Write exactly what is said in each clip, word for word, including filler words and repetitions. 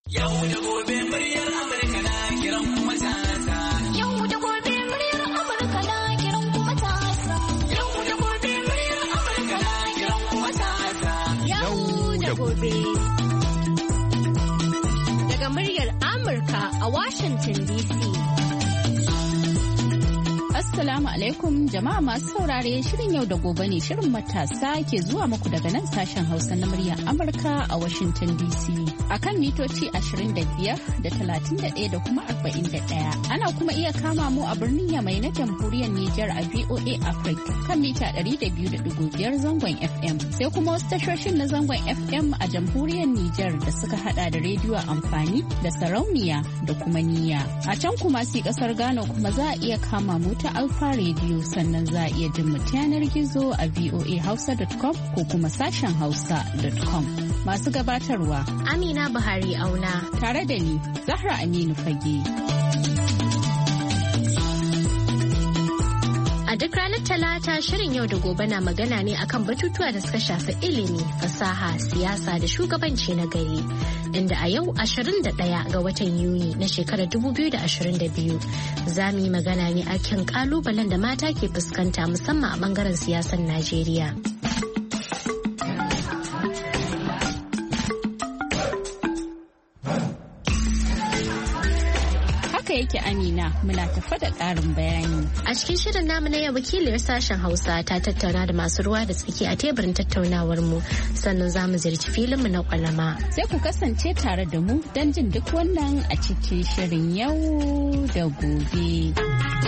Yau da gobe muryar Amurka na kiran kuma matasa. Yau da gobe muryar Amurka na kiran kuma matasa. Yau da gobe muryar Amurka na kiran kuma matasa. Yau da gobe. Daga muryar Amurka a Washington D C. Assalamu alaikum jama'a masu saurare, shirin yau da gobe ne, shirin matasa ke zuwa muku daga nan sashen Hausa na muryar Amurka a Washington D C. Akan mitoci ashirin da biyar da talatin da ɗaya da kuma arba'in da ɗaya. Ana kuma iya kama mu a birnin Yamai na jamhuriyar Nijar a V O A Africa kan mita ɗari da biyu da ɗigo biyar zangon F M. Sai kuma wasu tashoshin na zangon F M a jamhuriyar Nijar da suka hada da rediyo amfani da sarauniya da kuma niyya. A can kuma sai kasar Ghana kuma za a iya kama mu ta Alfa Radio, sannan za a iya jin mu yanar gizo a v o a hausa dot com ko kuma sashen hausa dot com. Masu gabatarwa Amina Buhari Auna tare da ni Zahra Aminu Fage. A duk ranar Talata shirin yau da gobe na magana ne akan batutuwa da suka shafi ilimi, fasaha, siyasa da shugabanci na gari. Inda a yau ashirin da ɗaya ga watan Yuni na shekarar dubu biyu da ashirin da biyu za mu yi magana ne akan kalubalen da mata ke fuskanta musamman a bangaren siyasar Najeriya. Yake Amina, muna tafa da ƙarin bayani. A cikin shirin namu na yau wakiliyar sashen Hausa ta tattauna da masu ruwa da tsaki a teburin tattaunawar mu, sannan za mu ziyarci filin mu na kwalama. Sai ku kasance tare da mu don jin duk wannan a cikin shirin yau da gobe.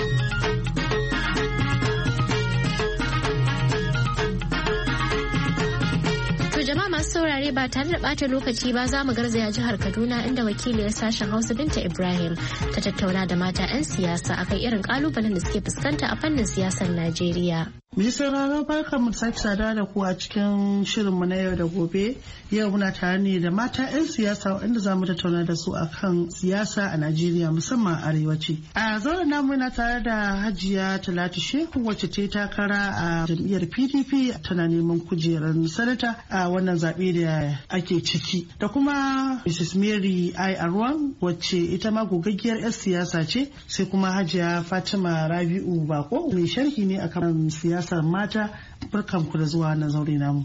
Jama'a masu saurare, ba tare da ɓata lokaci ba za mu garzaya jihar Kaduna inda wakiliyar sashen Hausa Binta Ibrahim ta tattauna da mata 'yan siyasa akan irin kalubalen da suke fuskanta a fannin siyasar Najeriya. Mai sauraro, barka mu sake sada da ku a cikin shirinmu na yau da gobe. Yau muna tare ne da mata 'yan siyasa inda za mu tattauna da su akan siyasa a Najeriya musamman a arewaci. A zauren namu na tare da Hajiya Talatu Shehu wacce ta yi takara a jam'iyyar P D P tana neman kujerar sanata a wannan zaɓe da ake ciki. Da kuma Missus Mary I. Arwan wacce ita ma gogaggiyar 'yan siyasa ce. Sai kuma Hajiya Fatima Rabi'u Bako mai sharhi ne akan siyasa. Siyasar mata. Barkanku da zuwa na zaure namu.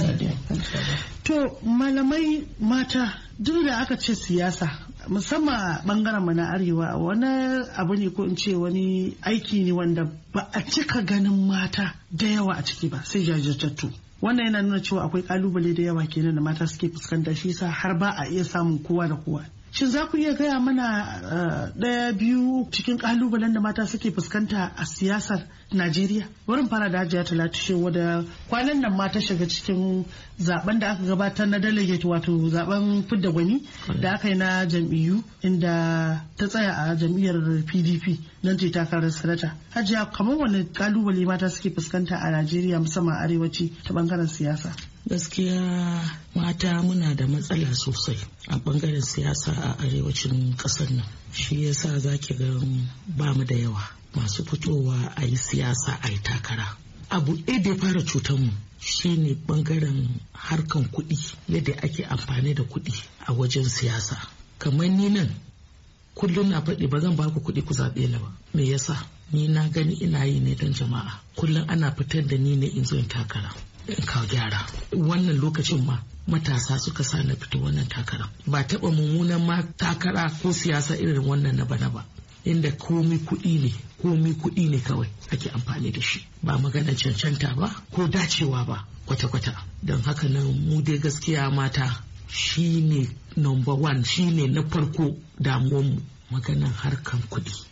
To malamai mata, duk da aka ce siyasa musamman a bangaren mu na arewa wani abu ne ko in ce wani aiki ne wanda ba a cika ganin mata da yawa a ciki ba, sai jajirtattu. Wannan yana nuna cewa akwai kalubale da yawa kenan da mata suke fuskanta, shi yasa har ba a iya samun kowa da kowa. Shin za ku iya gaya mana ɗaya biyu cikin kalubalen da mata suke fuskanta a siyasar Najeriya? Wurin fara da Hajiya Talatu Shehu da kwanan nan mata shiga cikin zaben da aka gabatar na delegate, wato zaben fidda gwani da aka yi na jam'iyyu, inda ta tsaya a jam'iyyar P D P don ta takarar sanata. Hajiya, kamar wani kalubale mata suke fuskanta a Najeriya musamman arewaci ta bangaren siyasa? Gaskiya mata muna da matsala sosai a bangaren siyasa a arewacin ƙasar nan. Shi yasa za ki ga ba mu da yawa masu fitowa a yi siyasa a yi takara. Abu ɗaya da ya fara cutar mu shine bangaren harkan kuɗi, yadda ake amfani da kuɗi a wajen siyasa. Kamar ni nan kullum na faɗi ba zan baku kuɗi ku zaɓe ni ba. Me yasa? Ni na gani ina yi ne don jama'a. Kullum ana fitar da ni ne in zo in takara, in kawo gyara. Wannan lokacin ma matasa suka sa na fito wannan takara. Ba taɓa mummunan ma takara ko siyasa irin wannan na bana ba, inda komi kuɗi ne, komi kuɗi ne kawai ake amfani da shi, ba magana cancanta ba ko dacewa ba kwata-kwata. Don haka nan mu dai gaskiya mata shi ne number one, shi ne na farko damuwanmu, maganan harkan kuɗi.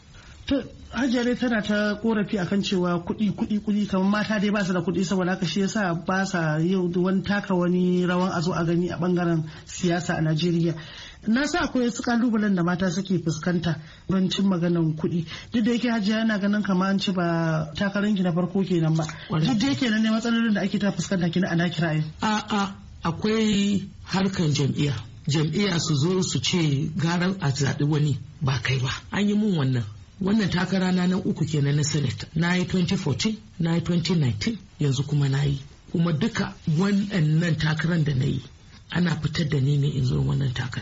To Hajjare tana ta korafi akan cewa kuɗi kuɗi kuɗi kamar mata dai ba su da kuɗi, saboda haka shi yasa ba sa yau wani taka wani rawan a zo a gani a bangaren siyasa a Najeriya. Na sa akwai wasu kalubalen da mata suke fuskanta don cin maganan kuɗi. Duk da yake Hajiya yana ganin kamar an ci ba takarar ki na farko kenan ba. Duk da yake nan ne matsalolin da ake ta fuskanta kina ana kiraye. A'a, akwai harkan jam'iyya. Jam'iyya su zo su ce garan a zaɓi wani ba kai ba. An yi mun wannan. Wannan takara na nan uku kenan na Senate. Na yi twenty fourteen, na yi twenty nineteen, yanzu kuma na yi. Kuma duka waɗannan takaran da na yi ana fitar da ni ne in zo wannan takara.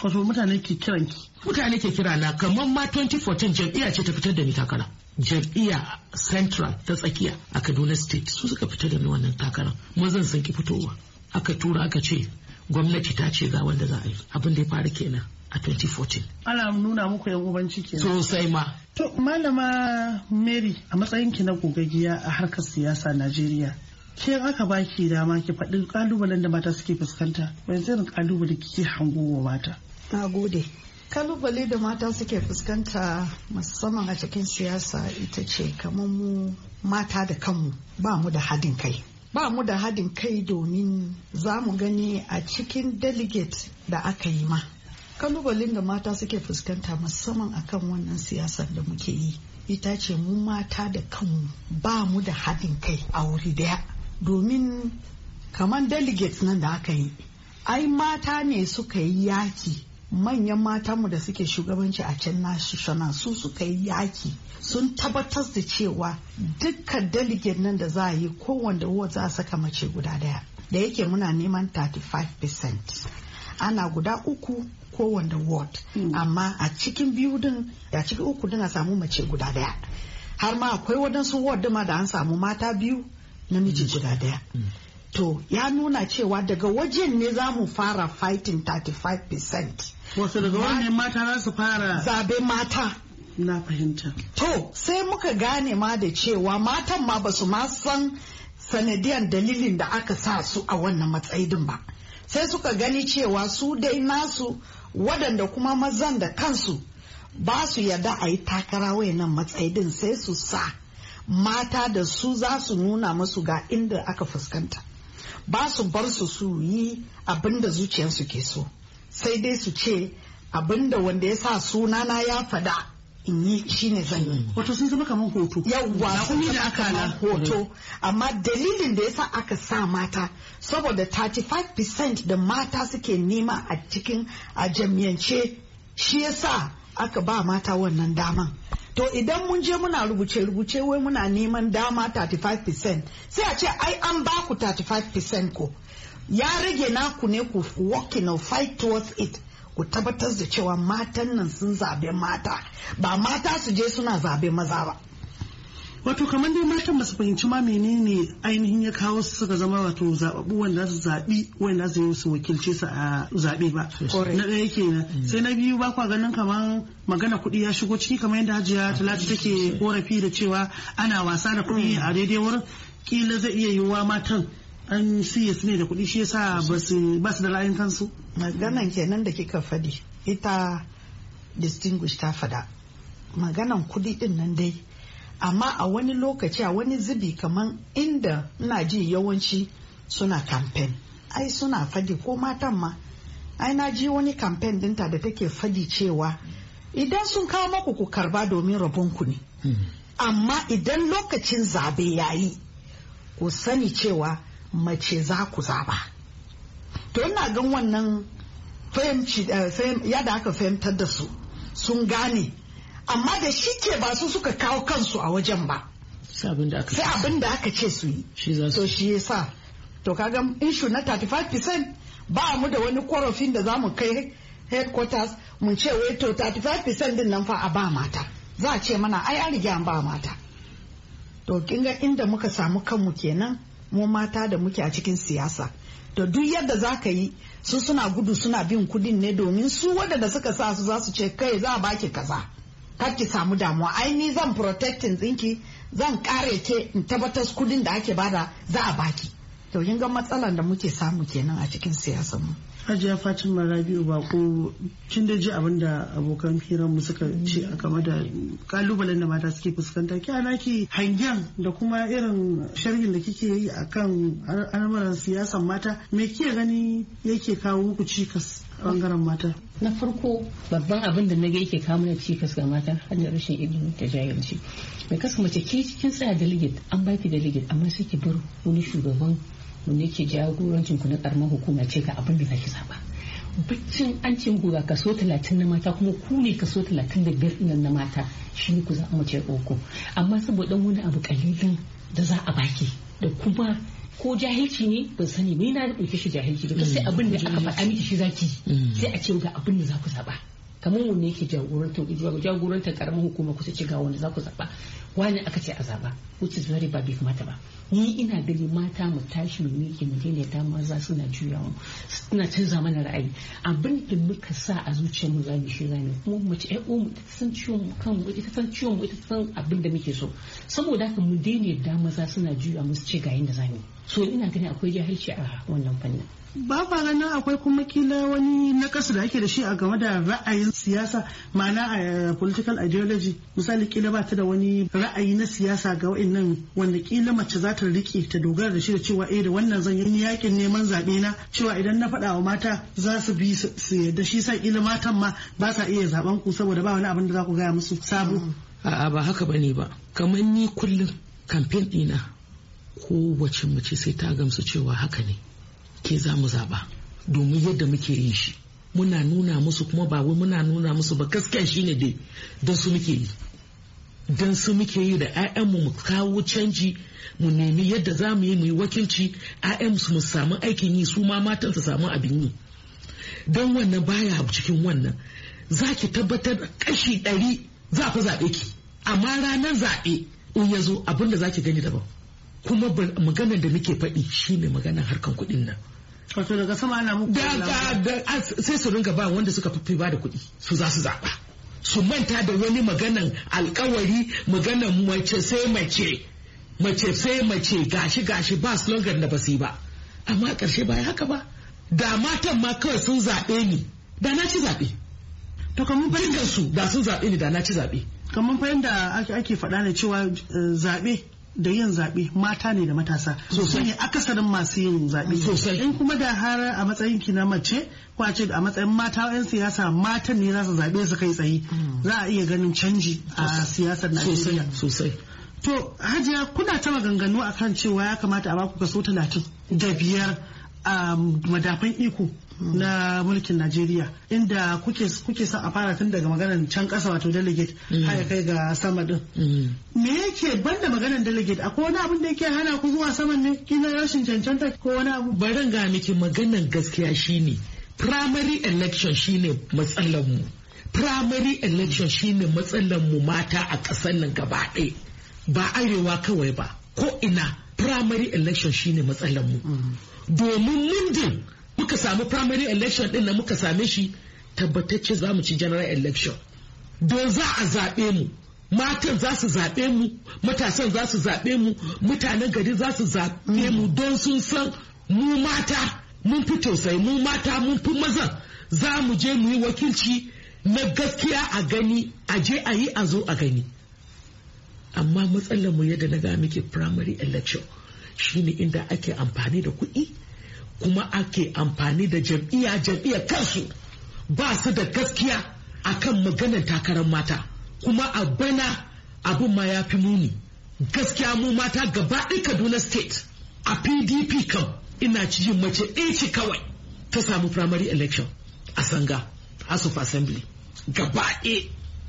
wato mutane ke kiran ki mutane ke kira na kamar ma twenty fourteen jam'iyya ce ta fitar da ni takara jam'iyya central ta tsakiya a Kaduna state su suka fitar da ni wannan takarar mazan sun ki fitowa aka tura aka ce gwamnati ta ce ga wanda za a yi abin da ya faru kenan a twenty fourteen ana nuna muku yan ubanci kenan sosai ma. To malama Mary a matsayin ki na gogaggiya a harkar siyasa Najeriya ke aka baki dama ki faɗi kalubalen da mata suke fuskanta wani irin kalubale kike hango wa mata? Na gode. Kalubale da mata suke fuskanta musamman a cikin siyasa ita ce kamar mu mata da kanmu ba mu da haɗin kai. Ba mu da haɗin kai domin za mu gani a cikin delegate da aka yi ma. Kalubalen da mata suke fuskanta musamman akan wannan siyasar da muke yi ita ce mu mata da kanmu ba mu da haɗin kai a wuri daya. Domin kamar delegates nan da aka yi ai mata ne suka yi yaki manyan matanmu da suke shugabanci a can national su suka yi yaki sun tabbatar da cewa dukkan delegate nan da za a yi kowanne ward za a saka mace guda daya da yake muna neman thirty-five percent ana guda uku kowanne ward mm. amma a cikin biyu din a cikin uku din a samu mace guda daya har ma akwai wadansu ward ma da an samu mata biyu namiji guda daya. Mm. To ya nuna cewa daga wajen ne za mu fara fighting thirty-five percent. Wasu daga wannan mata za su fara zabe mata. Na fahimta. To sai muka gane ma da cewa matan ma basu ma san sanadiyan dalilin da aka sa su a wannan matsayi din ba. Sai suka gani cewa su dai nasu waɗanda kuma mazan da kansu ba su yarda a yi takara wayannan matsayi din sai su sa mata da su za su nuna musu ga inda aka fuskanta ba su bar su su yi abinda zuciyarsu ke so sai dai su ce abinda wanda ya sa sunana ya fada in yi shine zan yi. Wato sun zama kamar hoto. Yawwa sun yi da aka na hoto amma dalilin da yasa aka sa mata saboda thirty-five percent da mata suke nema a cikin a jami'ance shi yasa aka ba mata wannan daman. To idan mun je muna rubuce-rubuce wai muna neman dama thirty-five percent sai a ce ai an ba ku thirty-five percent ko ya rage naku ne ku working or fight towards it ku tabbatar da cewa matan nan sun zabe mata ba mata su je suna zabe maza ba. Wato kamar dai matan ba su fahimci ma menene ainihin ya kawo su suka zama wato zababbu wanda su zabi wanda su yi su wakilce su a zabe ba. Na ɗaya kenan. Sai na biyu ba kwa ganin kamar magana kuɗi ya shigo ciki kamar yadda Hajiya Talatu take korafi da cewa ana wasa da kuɗi a daidai wurin kila zai iya yiwuwa matan an siya su ne da kuɗi shi yasa ba su da ra'ayin kansu. Maganan kenan da kika fadi ita distinguish ta fada maganan kuɗi din nan dai amma a wani lokaci a wani zubi kaman inda ina ji yawanci suna campaign ai suna fadi ko matan ma ai na ji wani campaign dinta da take fadi cewa idan sun kawo maku ku karba domin rabonku ne amma idan lokacin zabe yayi ku sani cewa mace za ku zaba. To ina gan wannan fahimci yadda aka fahimtar da su sun gane amma da shi ke ba su suka kawo kansu a wajen ba sai abin da aka ce su yi to shi yasa to kaga issue na thirty-five percent ba mu da wani korafin da za mu kai headquarters mun ce wai to thirty-five percent din nan fa a ba mata za a ce mana ai an riga an ba mata. To kin ga inda muka samu kanmu kenan mu mata da muke a cikin siyasa to duk yadda za ka yi su suna gudu suna bin kudin ne domin su wadanda suka sa su za su ce kai za a baki kaza kar ki samu damuwa ai ni zan protecting tsinki zan kare ke in tabbatar kudin da ake bada za a baki. To kin ga matsalan da muke samu kenan a cikin siyasar mu. Hajiya Fatima Rabi'u Bako kin da ji abin da abokan hirar mu suka ce a game da kalubalen da mata suke fuskanta ki ana ki hangen da kuma irin sharhin da kike yi akan al'amuran siyasar mata me kike gani yake kawo muku cikas a bangaren mata? Na farko babban abin da naga yake kawo mana cikas ga mata hanyar rashin ilimi da jahilci. Mai kasa mace ke cikin tsaya delegate an baki delegate amma sai ki bar wani shugaban wanda yake jagorancin ku na karamar hukuma ce ga abin da zaki zaba. Baccin an ce muku ga kaso talatin na mata kuma ku ne kaso talatin da biyar nan na mata shi ne ku za a mace uku amma saboda wani abu kalilin da za a baki da kuma ko jahilci ne ban sani ba na dauke shi jahilci da sai abin da aka faɗa miki shi zaki sai a ce ga abin da za ku zaba kamar wanne yake jagorantar jagorantar karamar hukuma ku ce ga wanda za ku zaba wani aka ce a zaba which is very bad bai kamata ba ni ina gani mata mu tashi mu miƙe mu daina da maza suna juya mu suna canza mana ra'ayi abin da muka sa a zuciyar mu zamu shi zamu kuma mace ai mu ta san ciwon mu kan mu ita san ciwon mu ita san abin da muke so saboda haka mu daina da maza suna juya mu su ce ga yanda zamu so ina gani akwai jahilci a wannan fannin ba kwa ganin akwai kuma kila wani nakasu da ake da shi a game da ra'ayin siyasa ma'ana a political ideology misali kila ba ta da wani ra'ayi na siyasa ga wa'annan wanda kila mace za ta rike ta dogara da shi da cewa eh da wannan zan yi yakin neman zaɓe na cewa idan na faɗa wa mata za su bi su da shi sa kila matan ma ba sa iya zaben ku saboda ba wani abin da za ku gaya musu sabo. A'a ba haka bane ba kamar ni kullum kamfen ɗina kowace mace sai ta gamsu cewa haka ne ke za mu zaɓa domin yadda muke yin shi muna nuna musu kuma ba wai muna nuna musu ba gaskiya shine dai don su muke yi don su muke yi da 'ya'yanmu mu kawo canji mu nemi yadda za mu yi mu yi wakilci 'ya'yanmu su mu samu aikin yi su ma matan su samu abin yi don wannan baya cikin wannan za ki tabbatar kashi ɗari za fi zaɓe ki amma ranar zaɓe in ya zo abin da za ki gani daban kuma maganar da nake faɗi shine maganar harkan kuɗin nan. Wato daga sama ana muku da sai su ringa ba wanda suka fi ba da kuɗi su za su zaɓa su manta da wani maganan alkawari maganan mace sai mace mace sai mace gashi gashi ba slogan da basu yi ba amma a ƙarshe ba haka ba da matan ma kawai sun zaɓe ni da na ci zaɓe to kamar fahimtar su da sun zaɓe ni da na ci zaɓe kamar fahimta ake faɗa ne cewa zaɓe da yin zaɓe mata ne da matasa sosai ne akasarin masu yin zaɓe sosai in kuma da har a matsayin ki na mace ko a ce a matsayin mata yan siyasa matan ne za su zaɓe su kai tsaye za a iya ganin canji a siyasar Najeriya sosai to Hajiya kuna ta maganganu akan cewa ya kamata a baku kaso talatin da biyar a madafan iko na mulkin Najeriya inda kuke kuke son a fara tun daga maganar can kasa wato delegate har kai ga sama din me yake banda maganar delegate akwai wani abin da yake hana ku zuwa saman ne kina rashin cancanta ko wani abu barin ga miki maganar gaskiya shine primary election shine matsalar mu primary election shine matsalar mu mata a kasar nan gaba ɗaya ba arewa kawai ba ko ina primary election shine matsalar mu domin mundin muka samu primary election din na muka same shi tabbatacce za mu ci general election don za a zaɓe mu matan za su zaɓe mu matasan za su zaɓe mu mutanen gari za su zaɓe mu don sun san mu mata mun fi tausayi mu mata mun fi mazan za mu je mu yi wakilci na gaskiya a gani a je a yi a zo a gani amma matsalar mu yadda na ga miki primary election shine inda ake amfani da kuɗi kuma ake amfani da jam'iyya jam'iyya kansu ba su da gaskiya akan maganar takarar mata kuma a bana abin ma ya fi muni gaskiya mu mata gaba ɗaya Kaduna state a P D P kam ina cikin mace ɗaya ce kawai ta samu primary election a Sanga House of Assembly gaba ɗaya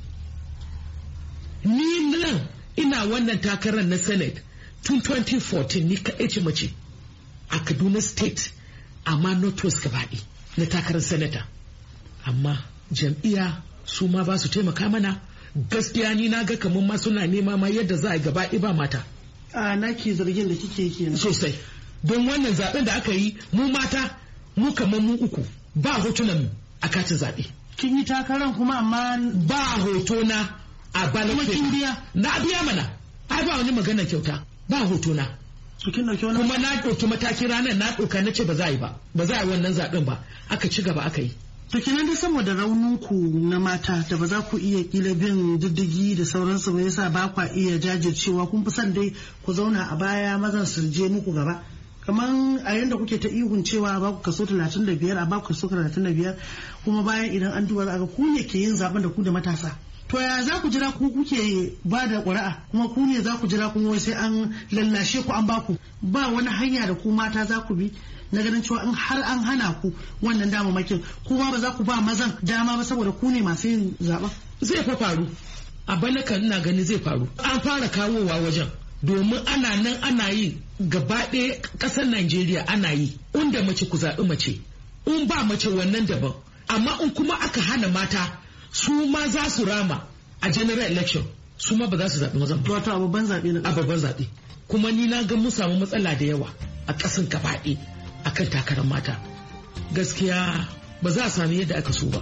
ni nan ina wannan takarar na Senate tun twenty fourteen ni kaɗai ce mace a Kaduna state amma Northwest gabaɗi na takarar Senator amma jam'iyya su ma ba su taimaka mana gaskiya ni na ga kamar ma suna nema ma yadda za a gabaɗi ba mata a naki zargin da kike kenan sosai don wannan zaben da aka yi mu mata mu kamar mu uku ba hotunan mu a katin zaɓe kin yi takarar kuma amma ba hoto na a ballot kin biya na biya mana ai ba wani magana kyauta ba hoto na kuma na ɗauki mataki ranar na ɗauka na ce ba za a yi ba ba za a yi wannan zaɓen ba aka ci gaba aka yi. To kenan da saboda raunin ku na mata da ba za ku iya kila bin diddigi da sauransu ba yasa ba kwa iya jajircewa kun fi son dai ku zauna a baya mazan su je muku gaba kamar a yanda kuke ta ihun cewa ba ku kaso talatin da biyar a ba ku kaso talatin da biyar kuma bayan idan an duba ga ku ne ke yin zaben da ku da matasa. To ya za ku jira ku kuke ba da ƙuri'a kuma ku ne za ku jira kuma wai sai an lallashe ku an baku ba wani hanya da ku mata za ku bi na ganin cewa in har an hana ku wannan damamakin kuma ba za ku ba mazan dama ba saboda ku ne masu yin zaɓen. Zai fa faru a bana kan ina gani zai faru an fara kawowa wajen domin ana nan ana yi gaba ɗaya ƙasar Najeriya ana yi inda mace ku zaɓi mace in ba mace wannan daban amma in kuma aka hana mata su ma za su rama a general election su ma ba za su zaɓi mazan ba. Wato a babban zaɓe na a babban zaɓe kuma ni na ga mun samu matsala da yawa a ƙasan gaba ɗaya akan takarar mata gaskiya ba za a sami yadda aka so ba.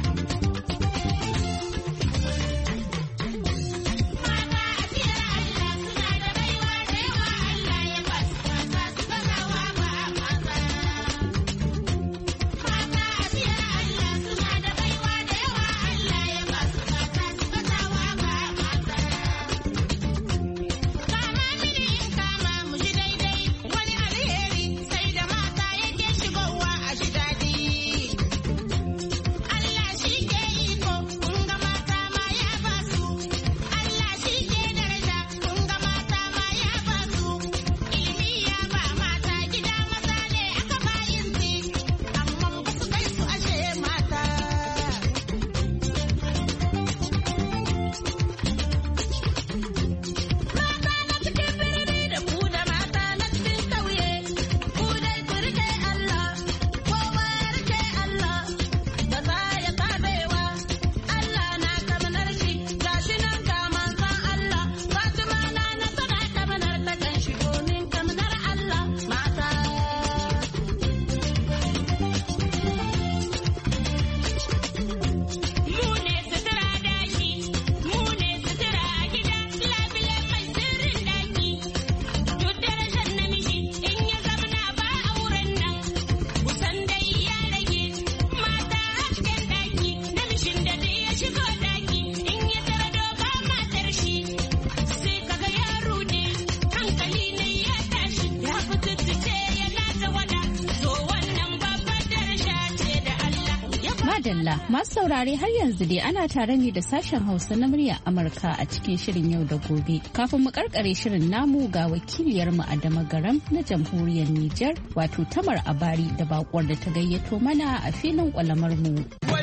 Madalla masu saurare har yanzu dai ana tare ne da sashen Hausa na murya Amurka a cikin shirin yau da gobe. Kafin mu karkare shirin namu ga wakiliyar mu Adama Garam na jamhuriyar Nijar wato Tamar Abari da bakwar da ta gayyato mana a filin kwalamar mu.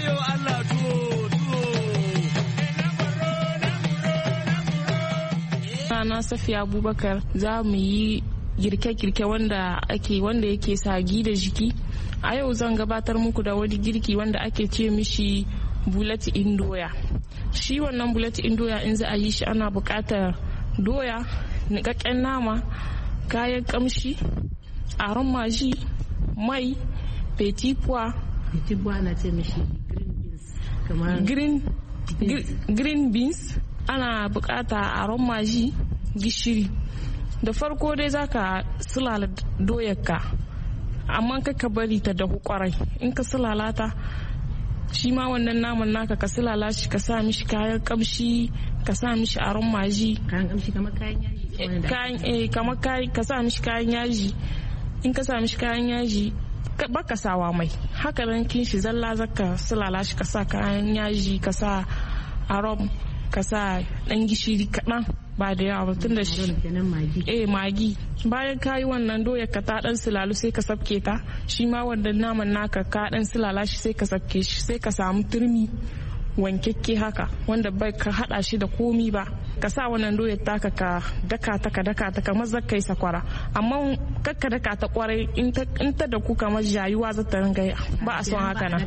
Sana Safiya Abubakar za mu yi girke-girke wanda ake wanda yake sagi da jiki. A yau zan gabatar muku da wani girki wanda ake ce mishi bulati in doya. Shi wannan bulati in doya in za a yi shi ana buƙatar doya, niƙaƙƙen nama, kayan ƙamshi, aron maji, mai, petit pois. Petit pois ana ce mishi green beans. Green, green, green beans. Ana buƙata aron maji, gishiri. Da farko dai zaka sulala doyarka. Amma ka bari ta dahu kwarai in ka sulalata shi ma wannan naman naka ka sulala shi ka sa mishi kayan kamshi ka sa mishi aron maji kayan kamshi kamar kayan yaji kayan eh kamar kayan ka sa mishi kayan yaji in ka sa mishi kayan yaji baka sawa mai haka nan kin shi zalla zaka sulala shi ka sa kayan yaji ka sa aron ka sa dan gishiri kaɗan ba da yawa tun da shi eh magi bayan kayi wannan doya ka ta dan sulalu sai ka sabke ta shi ma wannan naman naka ka dan sulala shi sai ka sabke shi sai ka samu turmi wankekke haka wanda bai ka hada shi da komi ba ka sa wannan doyar taka ka daka ta ka daka ta kamar zakkai sakwara amma kakka daka ta kwarai in ta da ku kamar jayuwa za ta ringa ba a son haka nan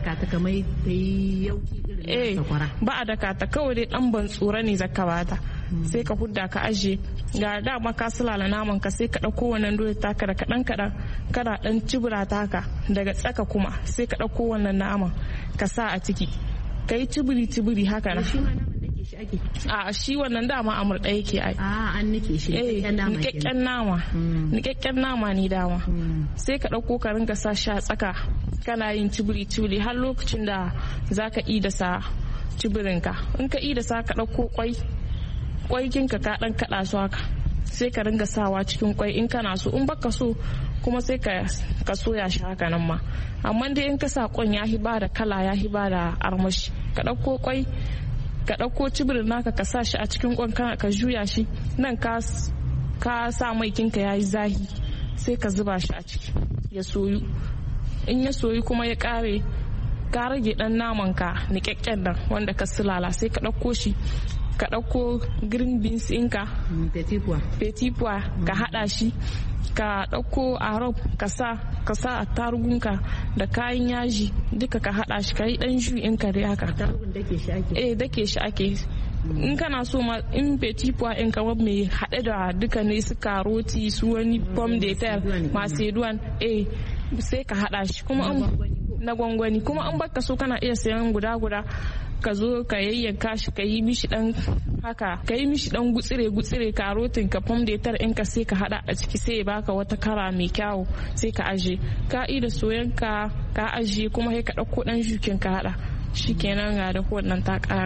eh ba a daka ta kawai dai dan ban tsura ne zakka bata sai ka hudda ka aje ga dama ka sulala naman ka sai ka dauko wannan doyar taka da kadan kadan kana dan cibira taka daga tsaka kuma sai ka dauko wannan naman ka sa a ciki kai cibiri cibiri haka na a shi wannan dama a murɗa yake ai a an nike shi nikakken nama nikakken nama ne dama sai ka dauko ka ringa sa shi a tsaka kana yin cibiri cibiri har lokacin da zaka ida sa cibirinka in ka ida sa ka dauko kwai kwaikinka ka dan kada su haka sai ka ringa sawa cikin kwai in kana so in baka so kuma sai ka ka soya shi haka nan ma amma dai in ka sa kwan ya hiba da kala ya hiba da armashi ka dauko kwai ka dauko cibirin naka ka sa shi a cikin kwan ka juya shi nan ka ka sa mai kinka yayi zahi sai ka zuba shi a ciki ya soyu in ya soyu kuma ya kare ka rage dan naman ka niƙaƙƙen nan wanda ka sulala sai ka ɗauko shi ka ɗauko green beans ɗinka petit pois ka haɗa shi ka ɗauko arab ka sa ka sa attarugunka da kayan yaji duka ka haɗa shi ka yi ɗan jus ɗinka dai haka eh dake shi ake in kana so ma in petit pois in kamar mai haɗe da duka ne su karoti su wani pomme de terre macedon eh sai ka haɗa shi kuma na gwangwani kuma an baka so kana iya sayan guda guda ka zo ka yayyanka shi ka yi mishi dan haka ka yi mishi dan gutsire gutsire karotin ka pomme de terre in ka sai ka hada a ciki sai ya baka wata kara mai kyawu sai ka aje ka yi da soyanka ka aje kuma sai ka dauko dan jukin ka hada shikenan ga da wannan ta kara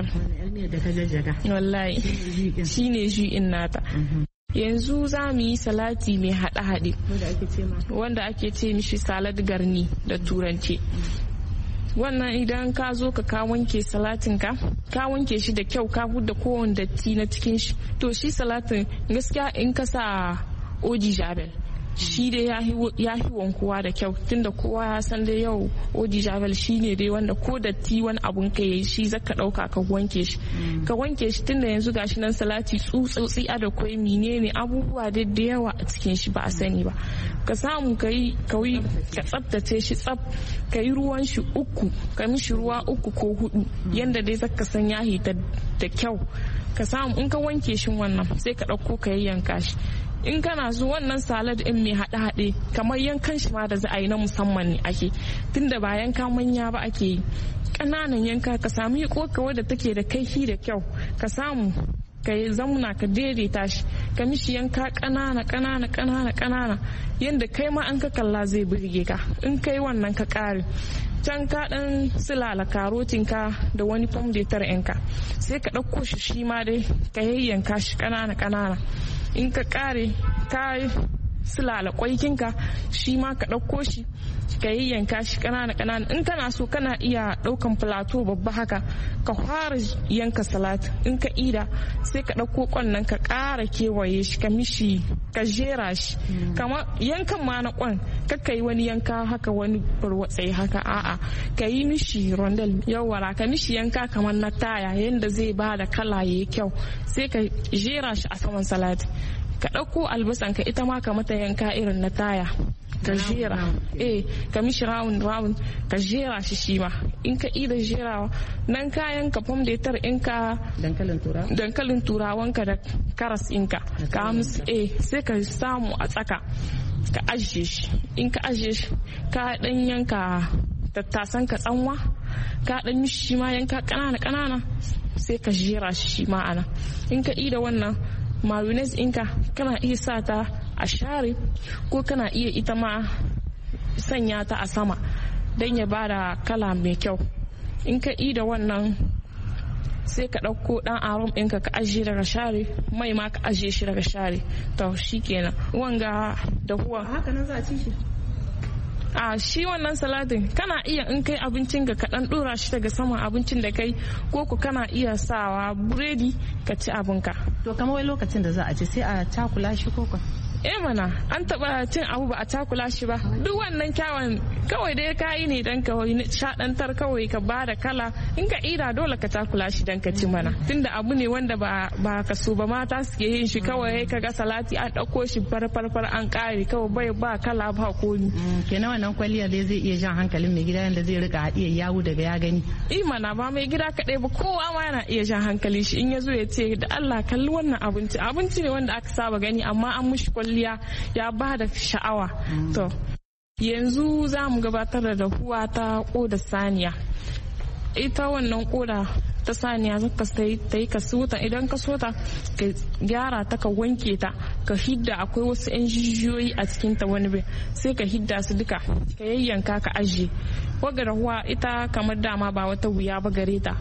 wallahi shine ju'in nata. Yanzu za mu yi salati mai haɗe-haɗe wanda ake ce mishi salad garni da turanci. Wannan idan ka zo ka ka wanke salatin ka ka wanke shi da kyau ka hudda kowane datti na cikin shi, to shi salatin gaskiya in ka sa oji jabel shi dai ya yi wankuwa da kyau tunda kowa ya san dai yau odi javel shi ne dai wanda ko datti wani abun ka yi shi zaka dauka ka wanke shi ka wanke shi tunda yanzu gashi nan salati tsutsotsi a da kwai menene abubuwa da da yawa a cikin shi ba a sani ba. Ka samu ka yi kawai ka tsaftace shi tsaf ka yi ruwan shi uku ka mishi ruwa uku ko hudu yanda dai zaka san ya hita da kyau. Ka samu in ka wanke shi wannan sai ka dauko ka yayyanka shi. In kana so wannan salad in mai haɗe-haɗe kamar yankan shi ma da za a yi na musamman ne ake tunda ba yanka manya ba ake yi ƙananan yanka. Ka samu yi koka wadda take da kaifi da kyau ka samu ka yi zamuna ka daidaita shi ka mishi yanka ƙanana ƙanana ƙanana ƙanana yadda kai ma an ka kalla zai burge ka. In kai wannan ka ƙare can ka dan silala karotin ka da wani pomme de terre ɗinka sai ka ɗauko shi shi ma dai ka yayyanka shi ƙanana ƙanana. In ka kare ka silala kwaikinka shi ma ka ɗauko shi ka yayyanka shi ƙanana ƙanana. In kana so kana iya ɗaukan plateau babba haka ka fara yanka salat. In ka ida sai ka ɗauko kwan ka ƙara kewaye shi ka mishi ka jera shi kamar yankan ma na kwan kakka yi wani yanka haka wani burwatsai haka a'a ka yi mishi rondel yawara ka mishi yanka kamar na taya yanda zai ba da kala yayi kyau sai ka jera shi a saman salat. Ka ɗauko albasan ka ita ma ka mata yanka irin na taya ka jera eh ka mishi round round ka jera shi shi ma. In ka ida jerawa nan kayan ka pomme de terre in ka dankalin turawa dankalin turawan ka da karas in ka ka musu eh sai ka samu a tsaka ka ajiye shi. In ka ajiye shi ka dan yanka tattasan ka tsanwa ka dan mishi shi ma yanka kanana kanana sai ka jera shi shi ma ana. In ka ida wannan mayonnaise inka kana iya sa ta a share ko kana iya ita ma sanya ta a sama don ya bada kala mai kyau. In ka ida wannan sai ka ɗauko ɗan aron ɗinka ka ajiye daga share mai ma ka ajiye shi daga share to shi kenan wanga da huwa haka nan za a ci shi. A shi wannan salatin kana iya in kai abincin ka kaɗan ɗora shi daga saman abincin da kai ko ku kana iya sawa buredi ka ci abinka. To kamar wai lokacin da za a ci sai a takula shi ko ka? Eh mana an taba cin abu ba a takula shi ba duk wannan kyawun kawai dai ka yi ne dan ka shaɗantar kawai ka ba da kala. In ka ira dole ka takula shi dan ka ci mana tunda abu ne wanda ba ba ka so ba mata suke yin shi kawai ka ga salati an ɗauko shi farfarfar an ƙare kawai bai ba kala ba komi. Kenan wannan kwalliya dai zai iya jan hankalin mai gida yanda zai rika haɗiya yawo daga ya gani. Eh mana ba mai gida kaɗai ba kowa ma yana iya jan hankalin shi in ya zo ya ce da Allah kalli wannan abinci abinci ne wanda aka saba gani amma an mushi kwalliya ya ba da sha'awa. To yanzu za mu gabatar da dahuwa ta koda saniya. Ita wannan koda ta saniya zaka ta yi ka sota idan ka sota ka gyara ta ka wanke ta ka hidda akwai wasu yan jijiyoyi a cikin ta wani bai sai ka hidda su duka ka yayyanka ka ajiye. Waga dahuwa ita kamar dama ba wata wuya ba gare ta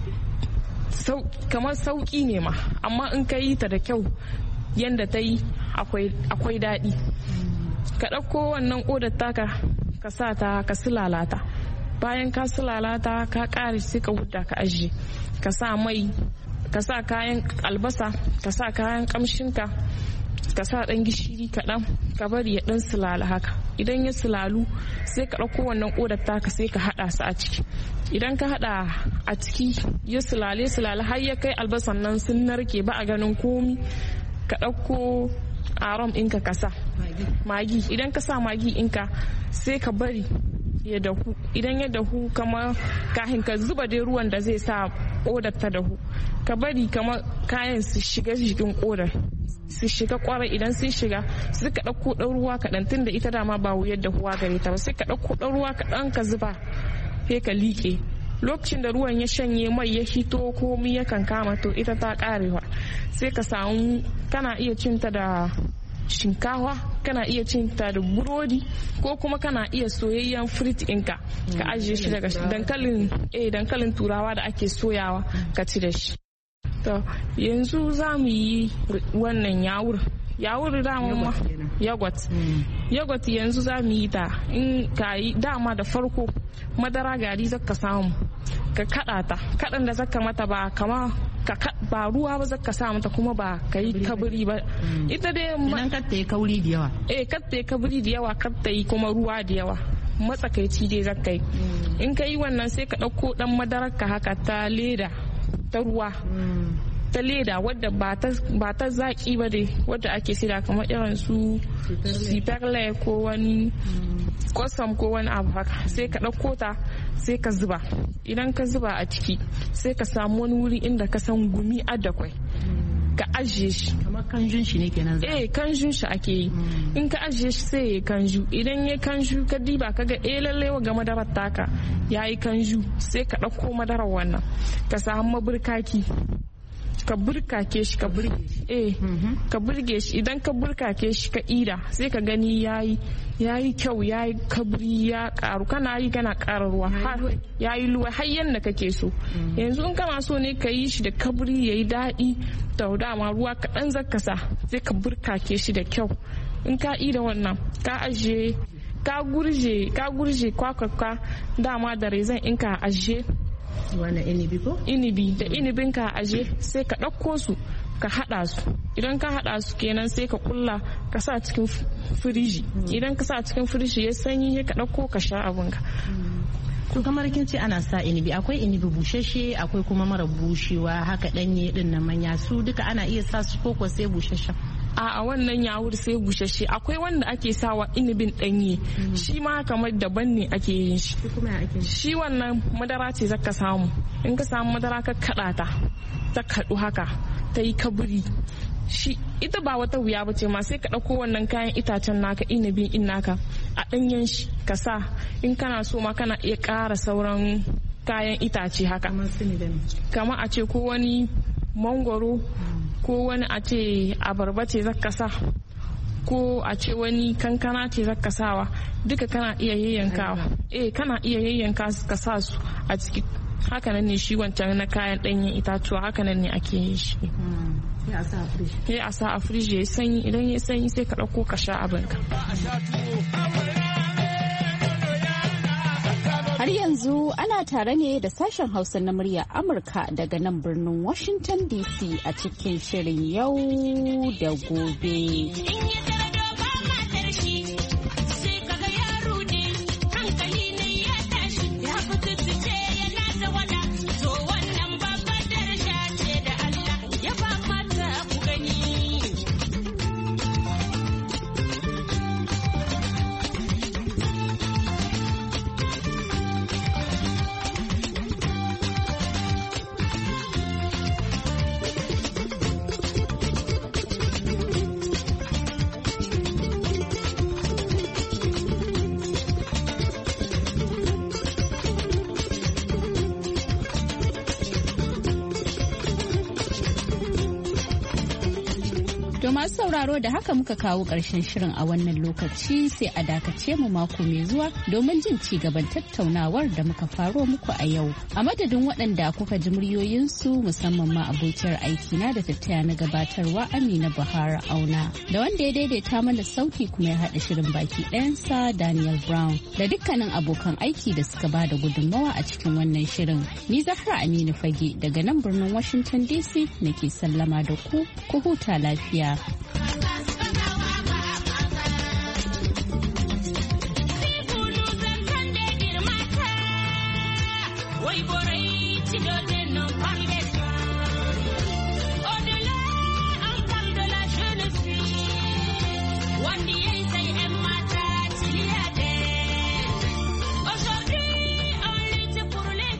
kamar sauki ne ma amma in ka yi ta da kyau yanda ta yi akwai daɗi. Ka ɗauko wannan ƙodar taka ka sa ta ka sulalata bayan ka sulalata ka ƙare sai ka huta ka ajiye ka sa mai ka sa kayan albasa ka sa kayan ƙamshinka ka sa ɗan gishiri kaɗan ka bari ya ɗan sulala haka idan ya sulalu sai ka ɗauko wannan ƙodar taka sai ka haɗa su a ciki. Idan ka haɗa a ciki ya sulale sulale har ya kai albasan nan sun narke ba a ganin komi, ka ɗauko arom ɗinka ka sa magi. Idan ka sa magi ɗinka sai ka bari ya dahu. Idan ya dahu kama kahin ka zuba dai ruwan da zai sa ƙodar ta dahu, ka bari kama kayan su shiga jikin ƙodar su shiga kwarai. Idan sun shiga sai ka ɗauko ɗan ruwa kaɗan tun da ita dama ba wuyar dahuwa gare ta ba, sai ka ɗauko ɗan ruwa kaɗan ka zuba sai ka liƙe. Lokacin da ruwan ya shanye mai ya hito komi ya kama to ita ta ƙarewa. Sai ka samu kana iya cinta da shinkawa, kana iya cinta da burodi, ko kuma kana iya soyayyen fruit ɗinka ka ajiye shi daga dankalin eh dankalin turawa da ake soyawa ka ci da shi. To yanzu za mu yi wannan yawur yawur dama yogurt yogurt yanzu za mu yi ta. In ka yi dama da farko madara gari zaka samu ka kada ta, kadan da zaka mata ba kama ka ba ruwa ba zaka sa mata kuma ba ka yi kaburi ba. Ita dai nan kar ta yi kauri da yawa, eh kar ta yi kaburi da yawa, kar ta yi kuma ruwa da yawa, matsakaici dai zaka yi. In ka yi wannan sai ka dauko dan madarar ka haka ta leda ta ruwa ta leda wadda ba ta zaki ba dai, wadda ake sida kamar irin su siperle ko wani kwasam ko wani abu haka. Sai ka ɗauko ta sai ka zuba. Idan ka zuba a ciki sai ka samu wani wuri inda ka san gumi adakwai ka ajiye shi. Kamar kanjun shi ne kenan? Eh kanjun shi ake yi. In ka ajiye shi sai ya kanju. Idan ya kanju ka diba ka ga eh lalle wa ga madarar taka yayi kanju, sai ka ɗauko madarar wannan ka samu maburkaki ka burkake shi ka burge eh ka burge shi. Idan ka burkake shi ka ida sai ka gani yayi yayi kyau, yayi kabri, ya karu, kana yi kana ƙara ruwa har yayi luwa har yanda kake so. Yanzu in kana so ne ka yi shi da kabri yayi daɗi, to dama ruwa kaɗan zaka sa sai ka burkake shi da kyau. In ka ida wannan ka ajiye ka gurje ka gurje kwakwakwa dama da rezan in ka ajiye wannan inibi ko inibi da inibin ka aje sai ka ɗauko su ka haɗa su. Idan ka haɗa su kenan sai ka kulla ka sa cikin firiji. Idan ka sa cikin firiji ya sanyi ka ɗauko ka sha abinka. To kamar kin ce ana sa inibi, akwai inibi bushashe akwai kuma mara bushewa haka ɗanye din nan manya, su duka ana iya sa su koko sai bushashe? a wannan yawur sai bushashe. Akwai wanda ake sawa inibin danye, shi ma kamar daban ne ake yin shi. Shi wannan madara ce zaka samu, in ka samu madara ka kada ta ta kadu haka ta yi kaburi. Shi ita ba wata wuya ba ce ma, sai ka ɗauko wannan kayan itacen naka inibin in naka a ɗanyen shi ka sa. In kana so ma kana iya ƙara sauran kayan itace haka, kama a ce ko wani mangoro ko wani a ce abarba ce zaka sa, ko a ce wani kankana ce zaka sawa, duka kana iya yayyankawa. Eh kana iya yayyanka ka sa su a ciki. Hakanan ne shi wancan na kayan ɗanyen itatuwa, hakanan ne ake yin shi. Sai a sa a firiji ya sanyi, idan ya sanyi sai ka ɗauko ka sha abinka. Har yanzu ana tare ne da sashen Hausa na murya Amurka daga nan birnin Washington D C a cikin shirin yau da gobe. To masu sauraro da haka muka kawo ƙarshen shirin a wannan lokaci, sai a dakace mu mako mai zuwa domin jin ci gaban tattaunawar da muka faro muku a yau. A madadin waɗanda kuka ji muryoyinsu, musamman ma abokiyar aikina da tattaya na gabatarwa Amina Bahara Auna, da wanda ya daidaita mana sauti kuma ya haɗa shirin baki ɗayansa Daniel Brown, da dukkanin abokan aiki da suka ba da gudunmawa a cikin wannan shirin. Ni Zahra Aminu Fage daga nan birnin Washington D C nake sallama da ku, ku huta lafiya. Wai borai ci do den no parle